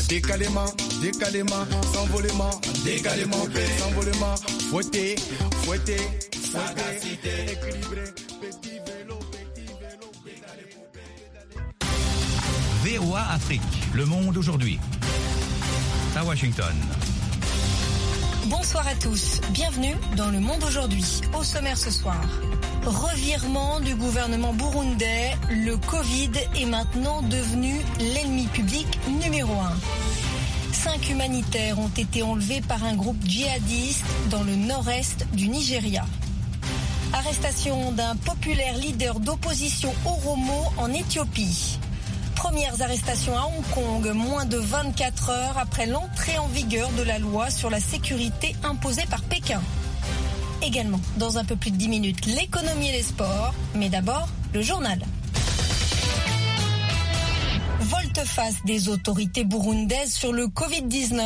décalément, s'envolement, décalément, s'envolement, fouetter, équilibré, petit vélo, VOA Afrique, le monde aujourd'hui. À Washington. Bonsoir à tous, bienvenue dans Le Monde aujourd'hui. Au sommaire ce soir, revirement du gouvernement burundais, le Covid est maintenant devenu l'ennemi public numéro 1. 5 humanitaires ont été enlevés par un groupe djihadiste dans le nord-est du Nigeria. Arrestation d'un populaire leader d'opposition Oromo en Éthiopie. Premières arrestations à Hong Kong, moins de 24 heures après l'entrée en vigueur de la loi sur la sécurité imposée par Pékin. Également, dans un peu plus de 10 minutes, l'économie et les sports, mais d'abord, le journal. Volte-face des autorités burundaises sur le Covid-19.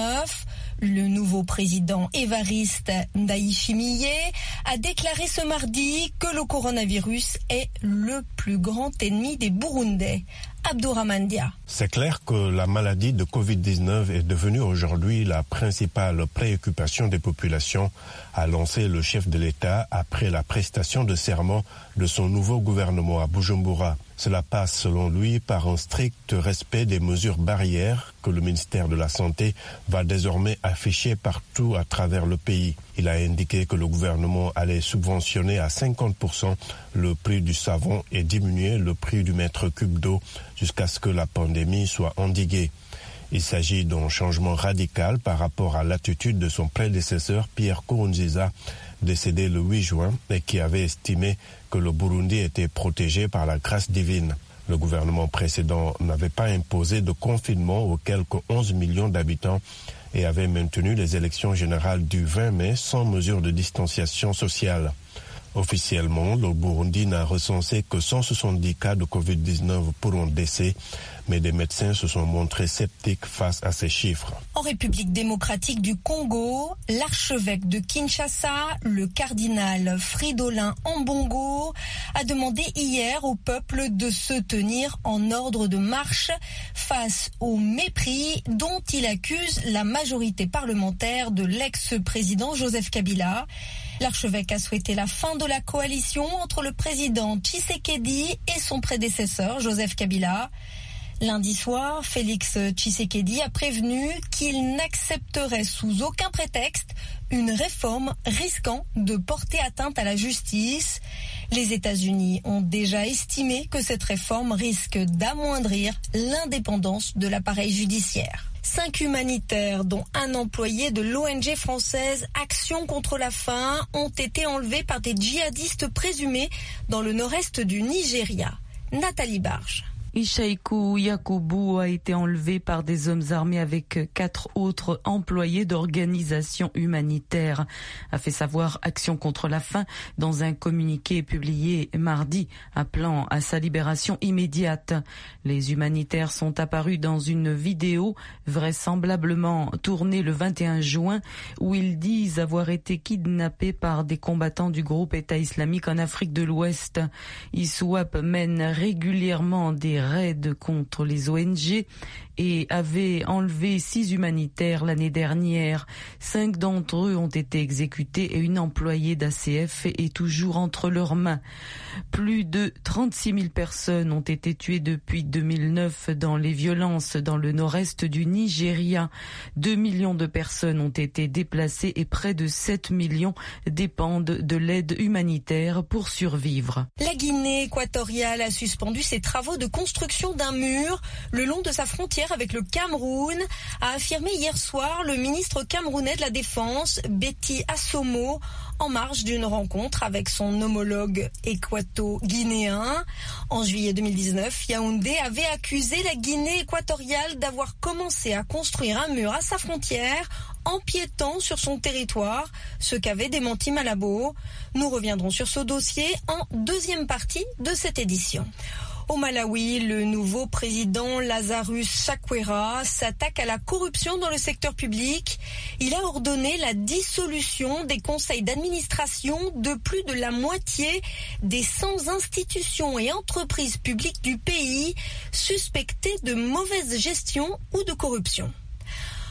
Le nouveau président Évariste Ndayishimiye a déclaré ce mardi que le coronavirus est le plus grand ennemi des Burundais. Abdourahmane Dia. C'est clair que la maladie de Covid-19 est devenue aujourd'hui la principale préoccupation des populations, a lancé le chef de l'État après la prestation de serment de son nouveau gouvernement à Bujumbura. Cela passe selon lui par un strict respect des mesures barrières que le ministère de la Santé va désormais afficher partout à travers le pays. Il a indiqué que le gouvernement allait subventionner à 50% le prix du savon et diminuer le prix du mètre cube d'eau jusqu'à ce que la pandémie soit endiguée. Il s'agit d'un changement radical par rapport à l'attitude de son prédécesseur Pierre Nkurunziza, décédé le 8 juin et qui avait estimé que le Burundi était protégé par la grâce divine. Le gouvernement précédent n'avait pas imposé de confinement aux quelques 11 millions d'habitants et avait maintenu les élections générales du 20 mai sans mesure de distanciation sociale. Officiellement, le Burundi n'a recensé que 170 cas de Covid-19 pour un décès, mais des médecins se sont montrés sceptiques face à ces chiffres. En République démocratique du Congo, l'archevêque de Kinshasa, le cardinal Fridolin Ambongo, a demandé hier au peuple de se tenir en ordre de marche face au mépris dont il accuse la majorité parlementaire de l'ex-président Joseph Kabila. L'archevêque a souhaité la fin de la coalition entre le président Tshisekedi et son prédécesseur Joseph Kabila. Lundi soir, Félix Tshisekedi a prévenu qu'il n'accepterait sous aucun prétexte une réforme risquant de porter atteinte à la justice. Les États-Unis ont déjà estimé que cette réforme risque d'amoindrir l'indépendance de l'appareil judiciaire. 5 humanitaires, dont un employé de l'ONG française Action contre la faim, ont été enlevés par des djihadistes présumés dans le nord-est du Nigeria. Nathalie Barge. Ishaiku Yakubu a été enlevé par des hommes armés avec 4 autres employés d'organisations humanitaires, a fait savoir Action contre la faim dans un communiqué publié mardi appelant à sa libération immédiate. Les humanitaires sont apparus dans une vidéo vraisemblablement tournée le 21 juin où ils disent avoir été kidnappés par des combattants du groupe État islamique en Afrique de l'Ouest. ISWAP mène régulièrement des raids contre les ONG et avait enlevé 6 humanitaires l'année dernière. 5 d'entre eux ont été exécutés et une employée d'ACF est toujours entre leurs mains. Plus de 36 000 personnes ont été tuées depuis 2009 dans les violences dans le nord-est du Nigeria. 2 millions de personnes ont été déplacées et près de 7 millions dépendent de l'aide humanitaire pour survivre. La Guinée équatoriale a suspendu ses travaux de construction d'un mur le long de sa frontière avec le Cameroun, a affirmé hier soir le ministre camerounais de la Défense, Betty Assomo, en marge d'une rencontre avec son homologue équato-guinéen. En juillet 2019, Yaoundé avait accusé la Guinée équatoriale d'avoir commencé à construire un mur à sa frontière empiétant sur son territoire, ce qu'avait démenti Malabo. Nous reviendrons sur ce dossier en deuxième partie de cette édition. Au Malawi, le nouveau président Lazarus Chakwera s'attaque à la corruption dans le secteur public. Il a ordonné la dissolution des conseils d'administration de plus de la moitié des 100 institutions et entreprises publiques du pays suspectées de mauvaise gestion ou de corruption.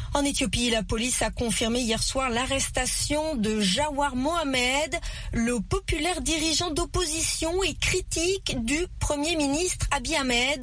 En Éthiopie, la police a confirmé hier soir l'arrestation de Jawar Mohamed, le populaire dirigeant d'opposition et critique du Premier ministre Abiy Ahmed.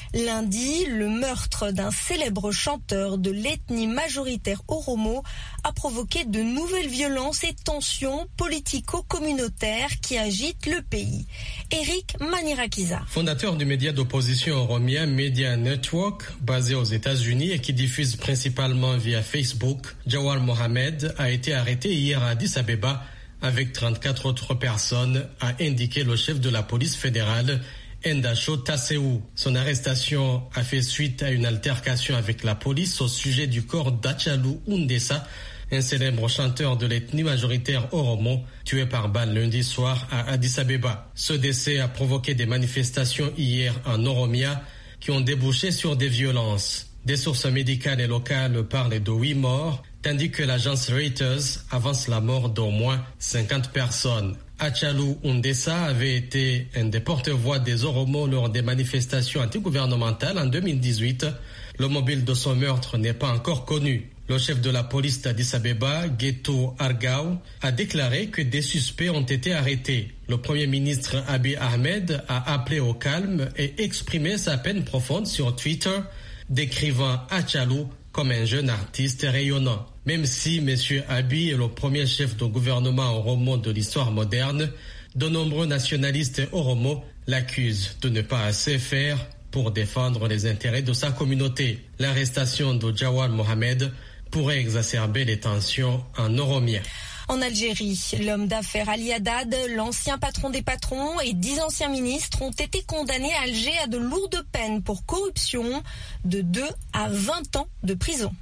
Lundi, le meurtre d'un célèbre chanteur de l'ethnie majoritaire Oromo a provoqué de nouvelles violences et tensions politico-communautaires qui agitent le pays. Eric Manirakiza. Fondateur du média d'opposition Oromia Media Network, basé aux États-Unis et qui diffuse principalement via Facebook, Jawar Mohamed a été arrêté hier à Addis Abeba avec 34 autres personnes, a indiqué le chef de la police fédérale, Endasho Tasseou. Son arrestation a fait suite à une altercation avec la police au sujet du corps d'Achalou Undessa, un célèbre chanteur de l'ethnie majoritaire Oromo, tué par balle lundi soir à Addis Abeba. Ce décès a provoqué des manifestations hier en Oromia qui ont débouché sur des violences. Des sources médicales et locales parlent de 8 morts, tandis que l'agence Reuters avance la mort d'au moins 50 personnes. Achalou Undessa avait été un des porte-voix des Oromo lors des manifestations antigouvernementales en 2018. Le mobile de son meurtre n'est pas encore connu. Le chef de la police d'Addis Abeba, Geto Argao, a déclaré que des suspects ont été arrêtés. Le Premier ministre Abiy Ahmed a appelé au calme et exprimé sa peine profonde sur Twitter, décrivant Achalou comme un jeune artiste rayonnant. Même si M. Abiy est le premier chef de gouvernement oromo de l'histoire moderne, de nombreux nationalistes oromo l'accusent de ne pas assez faire pour défendre les intérêts de sa communauté. L'arrestation de Jawar Mohamed pourrait exacerber les tensions en Oromia. En Algérie, l'homme d'affaires Ali Haddad, l'ancien patron des patrons et 10 anciens ministres ont été condamnés à Alger à de lourdes peines pour corruption, de 2 à 20 ans de prison.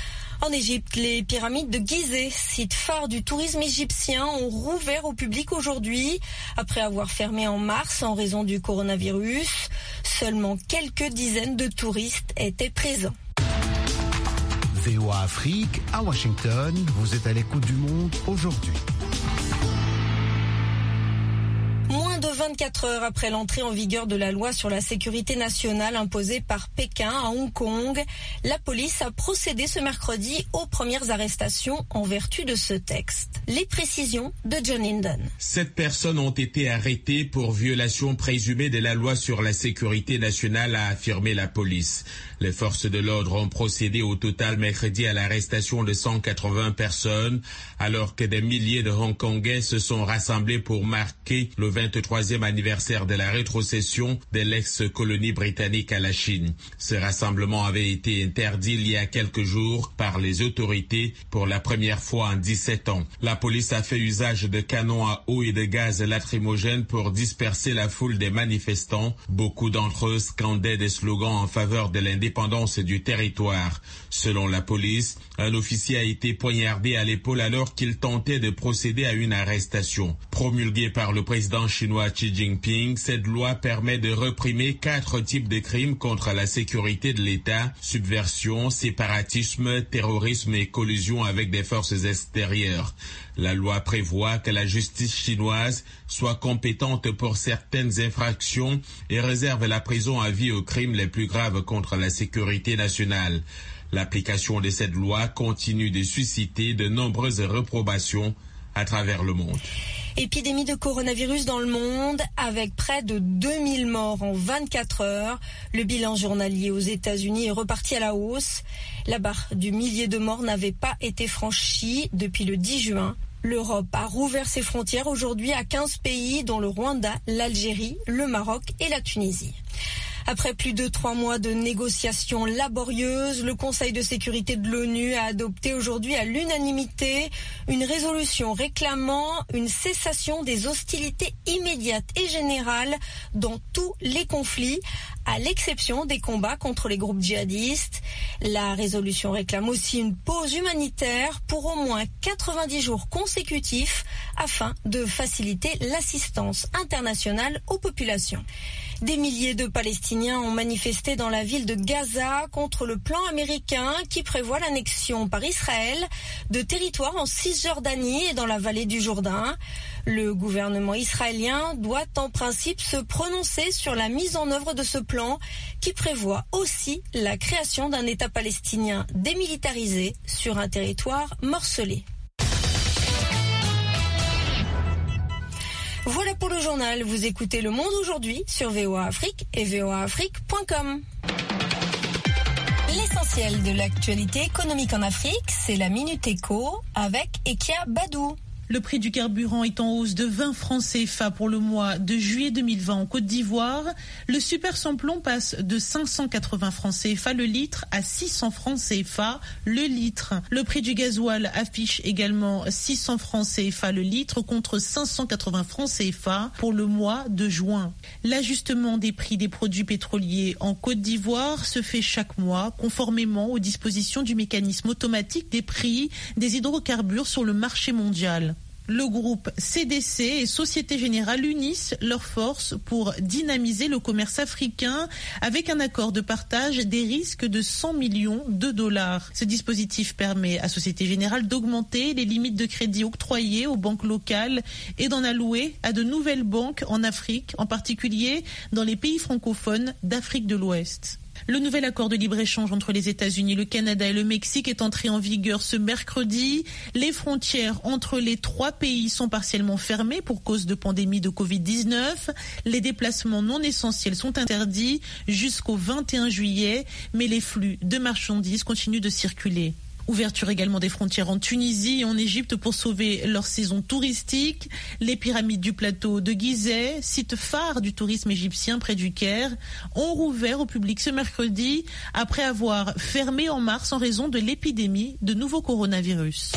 En Égypte, les pyramides de Gizeh, site phare du tourisme égyptien, ont rouvert au public aujourd'hui. Après avoir fermé en mars en raison du coronavirus, seulement quelques dizaines de touristes étaient présents. VOA Afrique, à Washington, vous êtes à l'écoute du monde aujourd'hui. Moins de 24 heures après l'entrée en vigueur de la loi sur la sécurité nationale imposée par Pékin à Hong Kong, la police a procédé ce mercredi aux premières arrestations en vertu de ce texte. Les précisions de John Hindon. 7 personnes ont été arrêtées pour violation présumée de la loi sur la sécurité nationale, a affirmé la police. Les forces de l'ordre ont procédé au total mercredi à l'arrestation de 180 personnes, alors que des milliers de Hongkongais se sont rassemblés pour marquer le 23e anniversaire de la rétrocession de l'ex-colonie britannique à la Chine. Ce rassemblement avait été interdit il y a quelques jours par les autorités pour la première fois en 17 ans. La police a fait usage de canons à eau et de gaz lacrymogènes pour disperser la foule des manifestants. Beaucoup d'entre eux scandaient des slogans en faveur de l'indépendance du territoire. Selon la police, un officier a été poignardé à l'épaule alors qu'il tentait de procéder à une arrestation. Promulguée par le président chinois Xi Jinping, cette loi permet de réprimer 4 types de crimes contre la sécurité de l'État: subversion, séparatisme, terrorisme et collusion avec des forces extérieures. La loi prévoit que la justice chinoise soit compétente pour certaines infractions et réserve la prison à vie aux crimes les plus graves contre la sécurité nationale. L'application de cette loi continue de susciter de nombreuses réprobations à travers le monde. Épidémie de coronavirus dans le monde, avec près de 2000 morts en 24 heures. Le bilan journalier aux États-Unis est reparti à la hausse. La barre du millier de morts n'avait pas été franchie depuis le 10 juin. L'Europe a rouvert ses frontières aujourd'hui à 15 pays, dont le Rwanda, l'Algérie, le Maroc et la Tunisie. Après plus de 3 mois de négociations laborieuses, le Conseil de sécurité de l'ONU a adopté aujourd'hui à l'unanimité une résolution réclamant une cessation des hostilités immédiates et générales dans tous les conflits, à l'exception des combats contre les groupes djihadistes. La résolution réclame aussi une pause humanitaire pour au moins 90 jours consécutifs afin de faciliter l'assistance internationale aux populations. Des milliers de Palestiniens ont manifesté dans la ville de Gaza contre le plan américain qui prévoit l'annexion par Israël de territoires en Cisjordanie et dans la vallée du Jourdain. Le gouvernement israélien doit en principe se prononcer sur la mise en œuvre de ce plan qui prévoit aussi la création d'un État palestinien démilitarisé sur un territoire morcelé. Voilà pour le journal. Vous écoutez Le Monde aujourd'hui sur VOA Afrique et voaafrique.com. L'essentiel de l'actualité économique en Afrique, c'est la Minute Éco avec Ekia Badou. Le prix du carburant est en hausse de 20 francs CFA pour le mois de juillet 2020 en Côte d'Ivoire. Le super samplon passe de 580 francs CFA le litre à 600 francs CFA le litre. Le prix du gasoil affiche également 600 francs CFA le litre contre 580 francs CFA pour le mois de juin. L'ajustement des prix des produits pétroliers en Côte d'Ivoire se fait chaque mois conformément aux dispositions du mécanisme automatique des prix des hydrocarbures sur le marché mondial. Le groupe CDC et Société Générale unissent leurs forces pour dynamiser le commerce africain avec un accord de partage des risques de 100 millions de dollars. Ce dispositif permet à Société Générale d'augmenter les limites de crédit octroyées aux banques locales et d'en allouer à de nouvelles banques en Afrique, en particulier dans les pays francophones d'Afrique de l'Ouest. Le nouvel accord de libre-échange entre les États-Unis, le Canada et le Mexique est entré en vigueur ce mercredi. Les frontières entre les trois pays sont partiellement fermées pour cause de pandémie de Covid-19. Les déplacements non essentiels sont interdits jusqu'au 21 juillet, mais les flux de marchandises continuent de circuler. Ouverture également des frontières en Tunisie et en Égypte pour sauver leur saison touristique. Les pyramides du plateau de Gizeh, site phare du tourisme égyptien près du Caire, ont rouvert au public ce mercredi après avoir fermé en mars en raison de l'épidémie de nouveau coronavirus.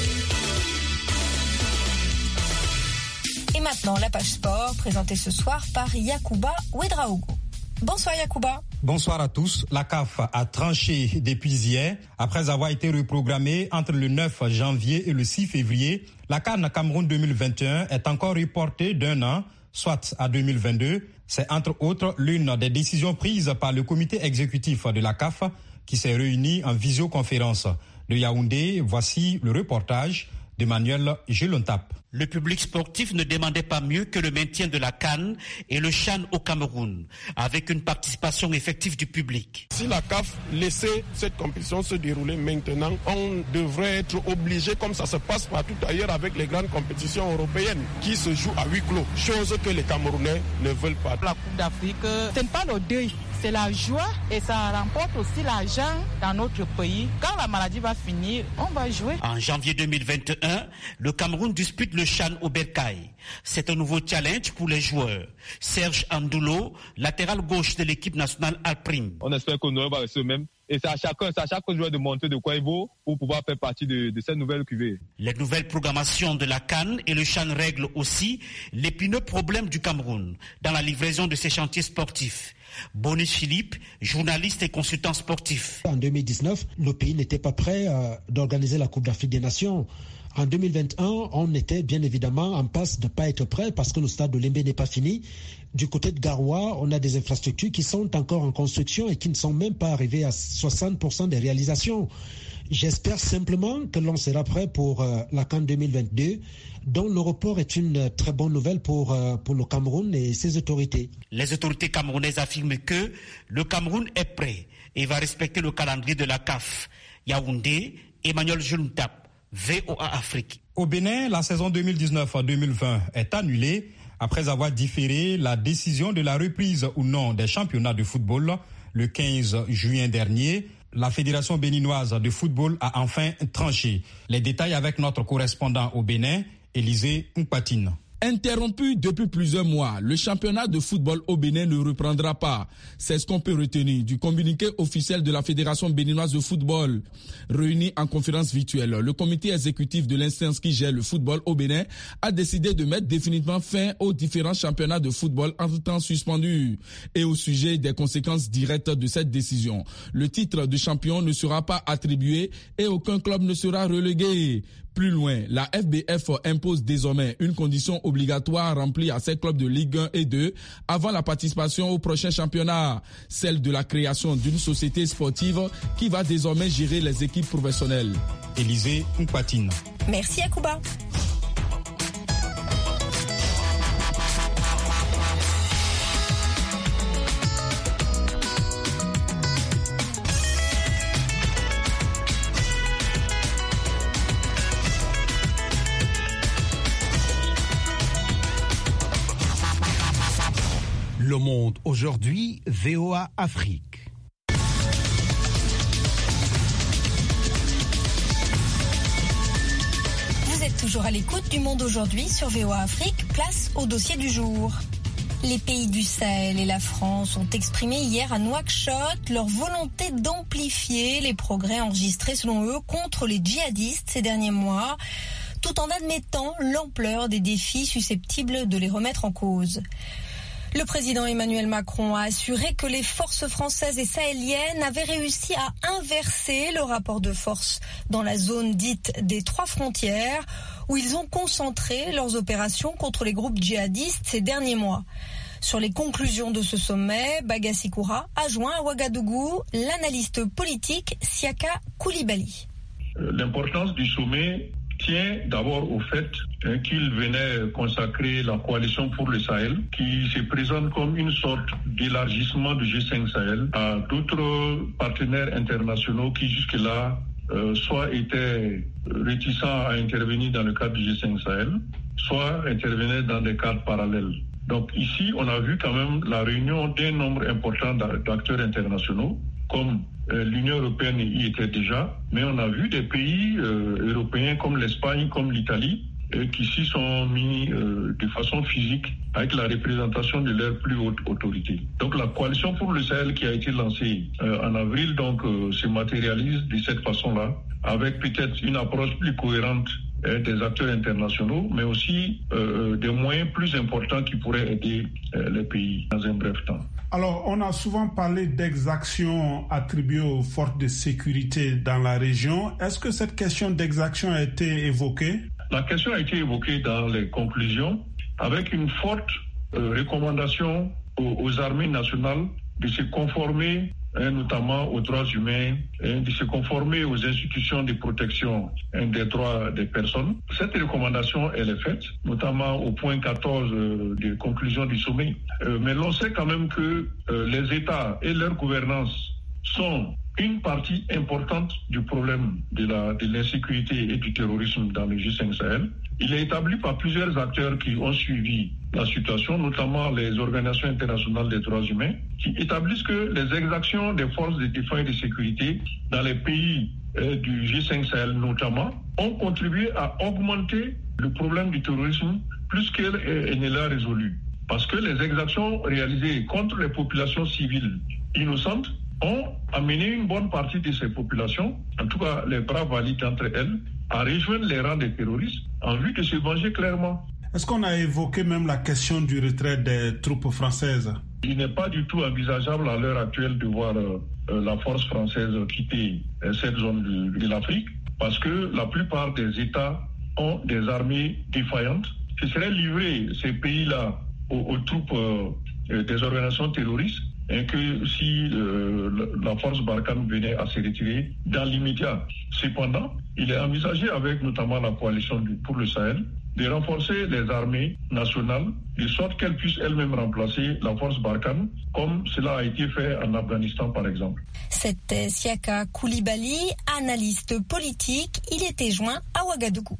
Et maintenant, la page sport présentée ce soir par Yacouba Ouedraogo. Bonsoir Yacouba. Bonsoir à tous. La CAF a tranché depuis hier. Après avoir été reprogrammée entre le 9 janvier et le 6 février, la CAN Cameroun 2021 est encore reportée d'un an, soit à 2022. C'est entre autres l'une des décisions prises par le comité exécutif de la CAF qui s'est réuni en visioconférence. De Yaoundé, voici le reportage de Manuel Gelontap. Le public sportif ne demandait pas mieux que le maintien de la CAN et le CHAN au Cameroun, avec une participation effective du public. Si la CAF laissait cette compétition se dérouler maintenant, on devrait être obligé, comme ça se passe partout ailleurs avec les grandes compétitions européennes, qui se jouent à huis clos, chose que les Camerounais ne veulent pas. La Coupe d'Afrique, ce n'est pas le deuil, c'est la joie et ça remporte aussi l'argent dans notre pays. Quand la maladie va finir, on va jouer. En janvier 2021, le Cameroun dispute le CHAN au Bercail. C'est un nouveau challenge pour les joueurs. Serge Andoulo, latéral gauche de l'équipe nationale Alprime. On espère qu'on va rester même. Et c'est à chaque joueur de montrer de quoi il vaut pour pouvoir faire partie de cette nouvelle cuvée. Les nouvelles programmations de la CAN et le CHAN règlent aussi l'épineux problème du Cameroun dans la livraison de ses chantiers sportifs. Bonnie Philippe, journaliste et consultant sportif. En 2019, le pays n'était pas prêt d'organiser la Coupe d'Afrique des Nations. En 2021, on était bien évidemment en passe de ne pas être prêt parce que le stade de Lembe n'est pas fini. Du côté de Garoua, on a des infrastructures qui sont encore en construction et qui ne sont même pas arrivées à 60% des réalisations. J'espère simplement que l'on sera prêt pour la CAN 2022, dont le report est une très bonne nouvelle pour le Cameroun et ses autorités. Les autorités camerounaises affirment que le Cameroun est prêt et va respecter le calendrier de la CAF. Yaoundé, Emmanuel Juntap. VOA Afrique. Au Bénin, la saison 2019-2020 est annulée après avoir différé la décision de la reprise ou non des championnats de football le 15 juin dernier. La Fédération béninoise de football a enfin tranché. Les détails avec notre correspondant au Bénin, Élisée Mpatine. Interrompu depuis plusieurs mois, le championnat de football au Bénin ne reprendra pas. C'est ce qu'on peut retenir du communiqué officiel de la Fédération béninoise de football. Réuni en conférence virtuelle, le comité exécutif de l'instance qui gère le football au Bénin a décidé de mettre définitivement fin aux différents championnats de football entre-temps suspendus. Et au sujet des conséquences directes de cette décision, le titre de champion ne sera pas attribué et aucun club ne sera relégué. Plus loin, la FBF impose désormais une condition obligatoire remplie à ses clubs de Ligue 1 et 2 avant la participation au prochain championnat, celle de la création d'une société sportive qui va désormais gérer les équipes professionnelles. Élisée Mpatine. Merci Akouba. Le Monde aujourd'hui, VOA Afrique. Vous êtes toujours à l'écoute du Monde aujourd'hui sur VOA Afrique, place au dossier du jour. Les pays du Sahel et la France ont exprimé hier à Nouakchott leur volonté d'amplifier les progrès enregistrés selon eux contre les djihadistes ces derniers mois, tout en admettant l'ampleur des défis susceptibles de les remettre en cause. Le président Emmanuel Macron a assuré que les forces françaises et sahéliennes avaient réussi à inverser le rapport de force dans la zone dite des 3 frontières, où ils ont concentré leurs opérations contre les groupes djihadistes ces derniers mois. Sur les conclusions de ce sommet, Bagassi Koura a joint à Ouagadougou l'analyste politique Siaka Koulibaly. L'importance du sommet tient d'abord au fait qu'il venait consacrer la coalition pour le Sahel, qui se présente comme une sorte d'élargissement du G5 Sahel à d'autres partenaires internationaux qui jusque-là soit étaient réticents à intervenir dans le cadre du G5 Sahel, soit intervenaient dans des cadres parallèles. Donc ici, on a vu quand même la réunion d'un nombre important d'acteurs internationaux, comme l'Union européenne y était déjà, mais on a vu des pays européens comme l'Espagne, comme l'Italie, qui s'y sont mis de façon physique avec la représentation de leurs plus hautes autorités. Donc la coalition pour le Sahel qui a été lancée en avril se matérialise de cette façon-là, avec peut-être une approche plus cohérente des acteurs internationaux, mais aussi des moyens plus importants qui pourraient aider les pays dans un bref temps. Alors, on a souvent parlé d'exactions attribuées aux forces de sécurité dans la région. Est-ce que cette question d'exaction a été évoquée? La question a été évoquée dans les conclusions avec une forte recommandation aux armées nationales de se conformer notamment aux droits humains, de se conformer aux institutions de protection des droits des personnes. Cette recommandation, elle est faite, notamment au point 14 des conclusions du sommet. Mais l'on sait quand même que les États et leur gouvernance sont une partie importante du problème de l'insécurité et du terrorisme dans le G5 Sahel. Il est établi par plusieurs acteurs qui ont suivi la situation, notamment les organisations internationales des droits humains, qui établissent que les exactions des forces de défense et de sécurité dans les pays du G5 Sahel notamment ont contribué à augmenter le problème du terrorisme plus qu'elle ne l'a résolu. Parce que les exactions réalisées contre les populations civiles innocentes ont amené une bonne partie de ces populations, en tout cas les braves valides d'entre elles, à rejoindre les rangs des terroristes en vue de se venger clairement. Est-ce qu'on a évoqué même la question du retrait des troupes françaises? Il n'est pas du tout envisageable à l'heure actuelle de voir la force française quitter cette zone de l'Afrique, parce que la plupart des États ont des armées défaillantes. Ce serait livrer ces pays-là aux troupes des organisations terroristes, et que si la force Barkhane venait à se retirer dans l'immédiat. Cependant, il est envisagé avec notamment la coalition pour le Sahel de renforcer les armées nationales de sorte qu'elles puissent elles-mêmes remplacer la force Barkhane, comme cela a été fait en Afghanistan par exemple. C'était Siaka Koulibaly, analyste politique. Il était joint à Ouagadougou.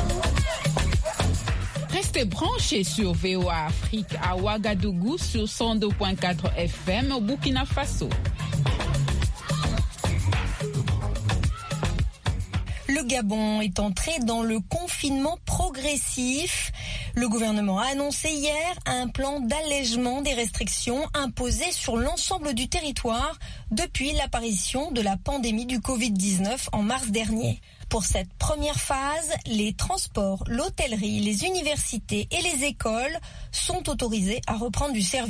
Restez branchés sur VOA Afrique à Ouagadougou sur 102.4 FM au Burkina Faso. Le Gabon est entré dans le confinement progressif. Le gouvernement a annoncé hier un plan d'allègement des restrictions imposées sur l'ensemble du territoire depuis l'apparition de la pandémie du Covid-19 en mars dernier. Pour cette première phase, les transports, l'hôtellerie, les universités et les écoles sont autorisés à reprendre du service.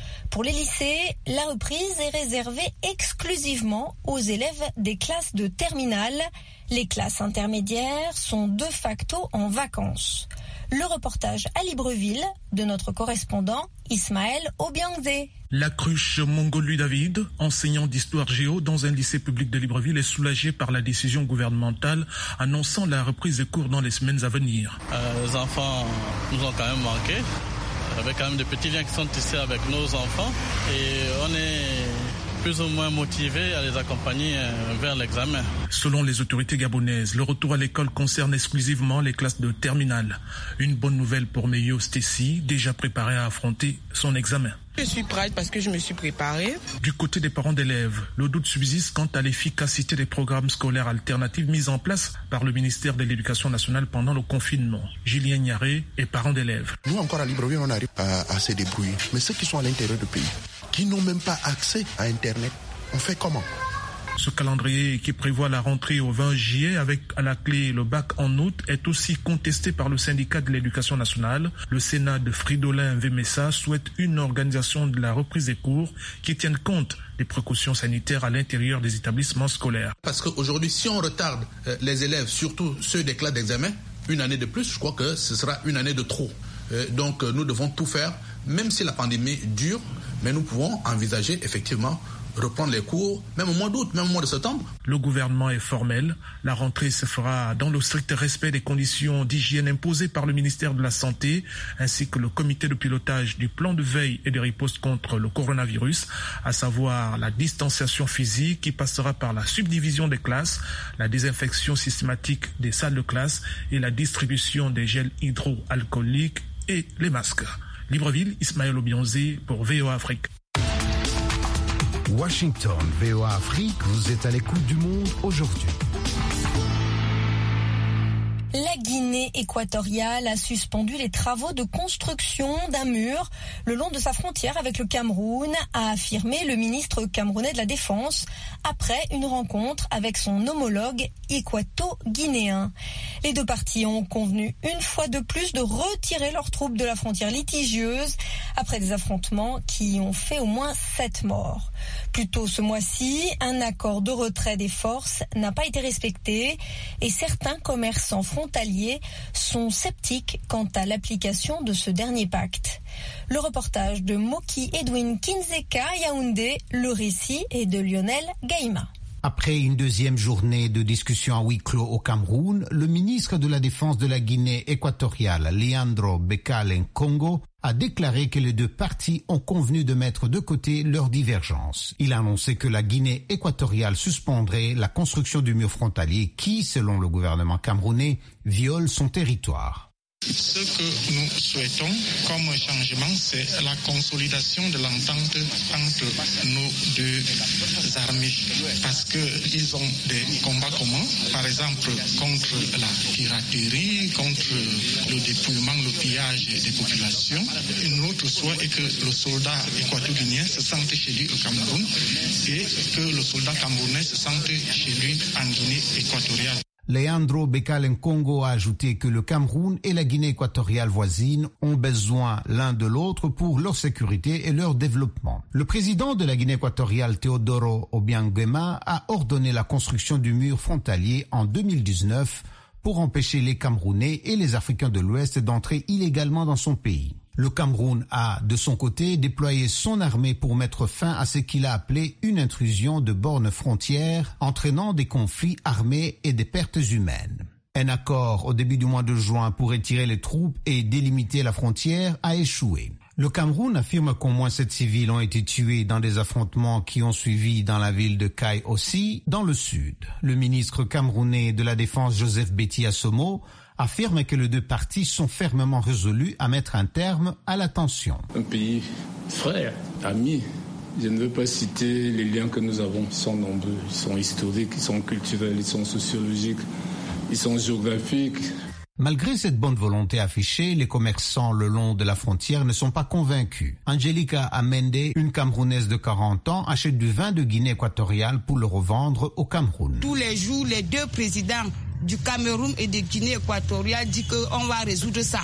Pour les lycées, la reprise est réservée exclusivement aux élèves des classes de terminale. Les classes intermédiaires sont de facto en vacances. Le reportage à Libreville de notre correspondant Ismaël Obiangde. La cruche Mongolu David, enseignant d'histoire géo dans un lycée public de Libreville, est soulagé par la décision gouvernementale annonçant la reprise des cours dans les semaines à venir. Les enfants nous ont quand même manqué. Il y avait quand même des petits liens qui sont tissés avec nos enfants et on est plus ou moins motivés à les accompagner vers l'examen. Selon les autorités gabonaises, le retour à l'école concerne exclusivement les classes de terminale. Une bonne nouvelle pour Meyo Stacy, déjà préparée à affronter son examen. Je suis prête parce que je me suis préparée. Du côté des parents d'élèves, le doute subsiste quant à l'efficacité des programmes scolaires alternatifs mis en place par le ministère de l'Éducation nationale pendant le confinement. Julien Niaré est parent d'élèves. Nous encore à Libreville, on arrive à se débrouiller. Mais ceux qui sont à l'intérieur du pays, qui n'ont même pas accès à Internet, on fait comment ? Ce calendrier qui prévoit la rentrée au 20 juillet avec à la clé le bac en août est aussi contesté par le syndicat de l'éducation nationale. Le Sénat de Fridolin Vemessa souhaite une organisation de la reprise des cours qui tienne compte des précautions sanitaires à l'intérieur des établissements scolaires. Parce qu'aujourd'hui, si on retarde les élèves, surtout ceux des classes d'examen, une année de plus, je crois que ce sera une année de trop. Donc nous devons tout faire, même si la pandémie dure, mais nous pouvons envisager effectivement reprendre les cours, même au mois d'août, même au mois de septembre. Le gouvernement est formel. La rentrée se fera dans le strict respect des conditions d'hygiène imposées par le ministère de la Santé, ainsi que le comité de pilotage du plan de veille et de riposte contre le coronavirus, à savoir la distanciation physique qui passera par la subdivision des classes, la désinfection systématique des salles de classe et la distribution des gels hydroalcooliques et les masques. Libreville, Ismaël Obiangde pour VOA Afrique. Washington, VOA Afrique, vous êtes à l'écoute du monde aujourd'hui. La Guinée équatoriale a suspendu les travaux de construction d'un mur le long de sa frontière avec le Cameroun, a affirmé le ministre camerounais de la Défense après une rencontre avec son homologue équato-guinéen. Les deux parties ont convenu une fois de plus de retirer leurs troupes de la frontière litigieuse après des affrontements qui ont fait au moins 7 morts. Plus tôt ce mois-ci, un accord de retrait des forces n'a pas été respecté et certains commerçants frontaliers sont sceptiques quant à l'application de ce dernier pacte. Le reportage de Moki Edwin Kinzeka Yaoundé, le récit est de Lionel Gaïma. Après une deuxième journée de discussion à huis clos au Cameroun, le ministre de la Défense de la Guinée équatoriale, Leandro Bekale Nkongo, a déclaré que les deux parties ont convenu de mettre de côté leurs divergences. Il a annoncé que la Guinée équatoriale suspendrait la construction du mur frontalier qui, selon le gouvernement camerounais, viole son territoire. Ce que nous souhaitons comme changement, c'est la consolidation de l'entente entre nos deux armées. Parce qu'ils ont des combats communs, par exemple contre la piraterie, contre le dépouillement, le pillage des populations. Notre souhait est que le soldat équato-guinéen se sente chez lui au Cameroun et que le soldat camerounais se sente chez lui en Guinée équatoriale. Leandro Bekale Nkongo a ajouté que le Cameroun et la Guinée équatoriale voisine ont besoin l'un de l'autre pour leur sécurité et leur développement. Le président de la Guinée équatoriale, Teodoro Obiang Nguema, a ordonné la construction du mur frontalier en 2019 pour empêcher les Camerounais et les Africains de l'Ouest d'entrer illégalement dans son pays. Le Cameroun a, de son côté, déployé son armée pour mettre fin à ce qu'il a appelé une intrusion de bornes frontières, entraînant des conflits armés et des pertes humaines. Un accord au début du mois de juin pour retirer les troupes et délimiter la frontière a échoué. Le Cameroun affirme qu'au moins 7 civils ont été tués dans des affrontements qui ont suivi dans la ville de Kai-Ossi, dans le sud. Le ministre camerounais de la Défense, Joseph Betty Assomo, affirme que les deux parties sont fermement résolues à mettre un terme à la tension. Un pays frère, ami, je ne veux pas citer les liens que nous avons, ils sont nombreux, ils sont historiques, ils sont culturels, ils sont sociologiques, ils sont géographiques. Malgré cette bonne volonté affichée, les commerçants le long de la frontière ne sont pas convaincus. Angelica Amende, une Camerounaise de 40 ans, achète du vin de Guinée équatoriale pour le revendre au Cameroun. Tous les jours, les deux présidents du Cameroun et de Guinée équatoriale disent qu'on va résoudre ça.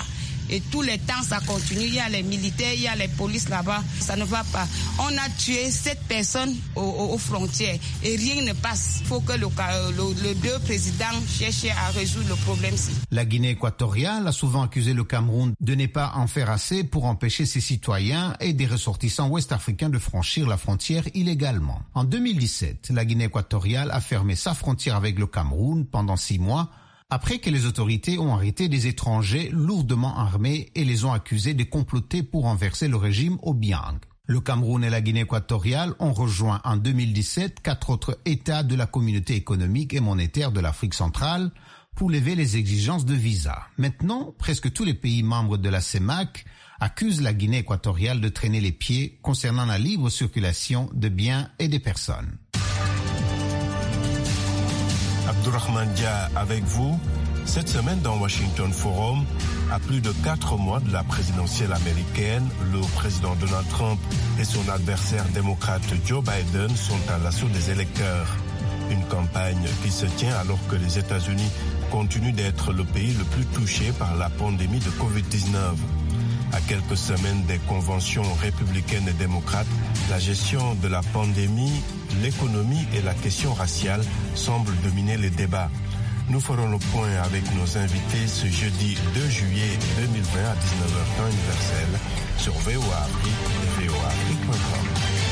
Et tout le temps, ça continue. Il y a les militaires, il y a les polices là-bas. Ça ne va pas. On a tué 7 personnes aux frontières et rien ne passe. Il faut que le deux présidents cherchent à résoudre le problème. La Guinée équatoriale a souvent accusé le Cameroun de ne pas en faire assez pour empêcher ses citoyens et des ressortissants ouest-africains de franchir la frontière illégalement. En 2017, la Guinée équatoriale a fermé sa frontière avec le Cameroun pendant 6 mois après que les autorités ont arrêté des étrangers lourdement armés et les ont accusés de comploter pour renverser le régime Obiang. Le Cameroun et la Guinée équatoriale ont rejoint en 2017 4 autres États de la communauté économique et monétaire de l'Afrique centrale pour lever les exigences de visa. Maintenant, presque tous les pays membres de la CEMAC accusent la Guinée équatoriale de traîner les pieds concernant la libre circulation de biens et des personnes. Abdourahmane Dia avec vous. Cette semaine dans Washington Forum, à plus de 4 mois de la présidentielle américaine, le président Donald Trump et son adversaire démocrate Joe Biden sont à l'assaut des électeurs. Une campagne qui se tient alors que les États-Unis continuent d'être le pays le plus touché par la pandémie de Covid-19. À quelques semaines des conventions républicaines et démocrates, la gestion de la pandémie, l'économie et la question raciale semblent dominer les débats. Nous ferons le point avec nos invités ce jeudi 2 juillet 2020 à 19h temps universel sur VOA Afrique et voaafrique.com.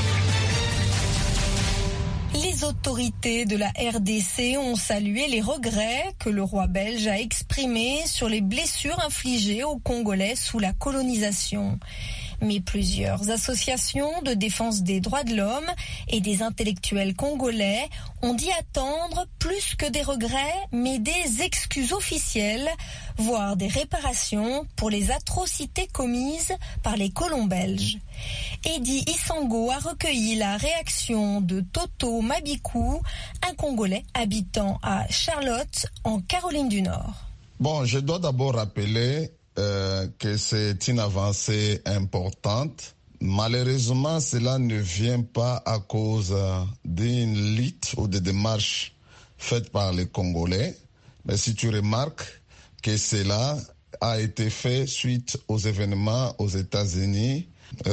Les autorités de la RDC ont salué les regrets que le roi belge a exprimés sur les blessures infligées aux Congolais sous la colonisation. Mais plusieurs associations de défense des droits de l'homme et des intellectuels congolais ont dit attendre plus que des regrets, mais des excuses officielles, voire des réparations pour les atrocités commises par les colons belges. Eddie Isango a recueilli la réaction de Toto Mabikou, un Congolais habitant à Charlotte, en Caroline du Nord. Bon, je dois d'abord rappeler que c'est une avancée importante. Malheureusement, cela ne vient pas à cause d'une lutte ou de démarches faites par les Congolais. Mais si tu remarques que cela a été fait suite aux événements aux États-Unis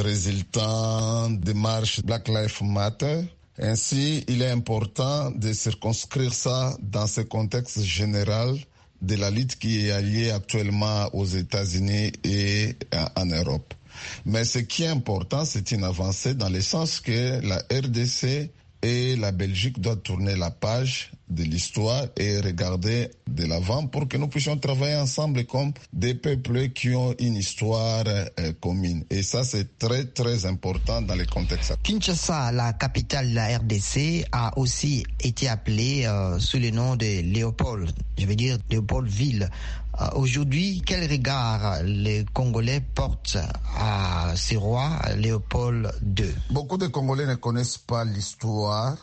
résultant des marches Black Lives Matter. Ainsi, il est important de circonscrire ça dans ce contexte général de la lutte qui est liée actuellement aux États-Unis et en Europe. Mais ce qui est important, c'est une avancée dans le sens que la RDC et la Belgique doivent tourner la page de l'histoire et regarder de l'avant pour que nous puissions travailler ensemble comme des peuples qui ont une histoire commune. Et ça, c'est très, très important dans le contexte. Kinshasa, la capitale de la RDC, a aussi été appelée sous le nom de Léopold, je veux dire Léopoldville. Aujourd'hui, quel regard les Congolais portent à ce roi Léopold II? Beaucoup de Congolais ne connaissent pas l'histoire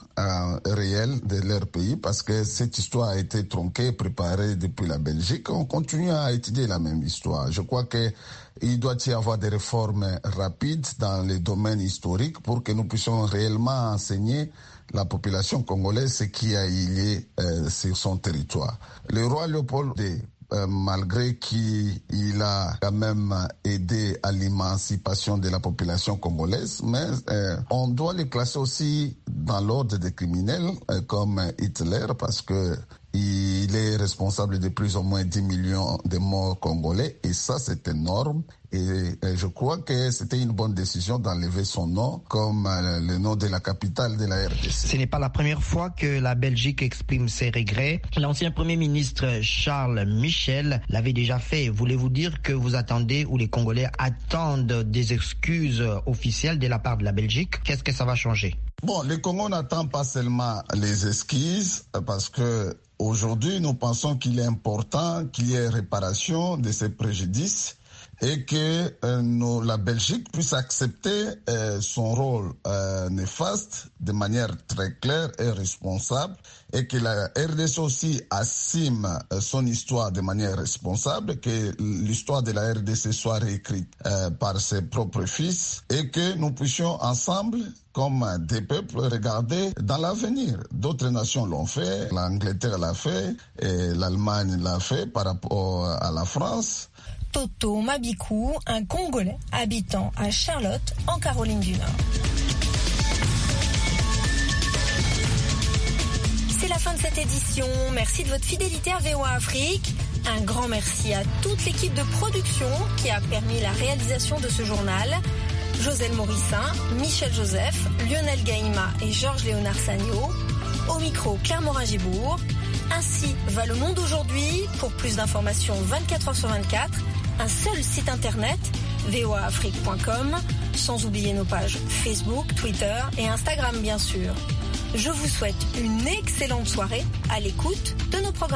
réelle de leur pays parce que cette histoire a été tronquée, préparée depuis la Belgique. On continue à étudier la même histoire. Je crois qu'il doit y avoir des réformes rapides dans les domaines historiques pour que nous puissions réellement enseigner la population congolaise ce qui a lié sur son territoire. Le roi Léopold II, malgré qu'il a quand même aidé à l'émancipation de la population congolaise, mais on doit le classer aussi dans l'ordre des criminels comme Hitler parce que il est responsable de plus ou moins 10 millions de morts congolais et ça c'est énorme et je crois que c'était une bonne décision d'enlever son nom comme le nom de la capitale de la RDC. Ce n'est pas la première fois que la Belgique exprime ses regrets. L'ancien Premier ministre Charles Michel l'avait déjà fait. Voulez-vous dire que vous attendez ou les Congolais attendent des excuses officielles de la part de la Belgique? Qu'est-ce que ça va changer? Bon, le Congo n'attend pas seulement les excuses parce que aujourd'hui, nous pensons qu'il est important qu'il y ait réparation de ces préjudices et que la Belgique puisse accepter son rôle néfaste de manière très claire et responsable et que la RDC aussi assume son histoire de manière responsable, que l'histoire de la RDC soit réécrite par ses propres fils et que nous puissions ensemble comme des peuples regarder dans l'avenir. D'autres nations l'ont fait, l'Angleterre l'a fait, et l'Allemagne l'a fait par rapport à la France. Toto Mabikou, un Congolais habitant à Charlotte, en Caroline du Nord. C'est la fin de cette édition. Merci de votre fidélité à VOA Afrique. Un grand merci à toute l'équipe de production qui a permis la réalisation de ce journal. Joselle Morissin, Michel Joseph, Lionel Gaïma et Georges Léonard Sagno. Au micro, Claire Morin-Gibourg. Ainsi va le monde aujourd'hui. Pour plus d'informations 24h/24, un seul site internet, voaafrique.com, sans oublier nos pages Facebook, Twitter et Instagram bien sûr. Je vous souhaite une excellente soirée à l'écoute de nos programmes.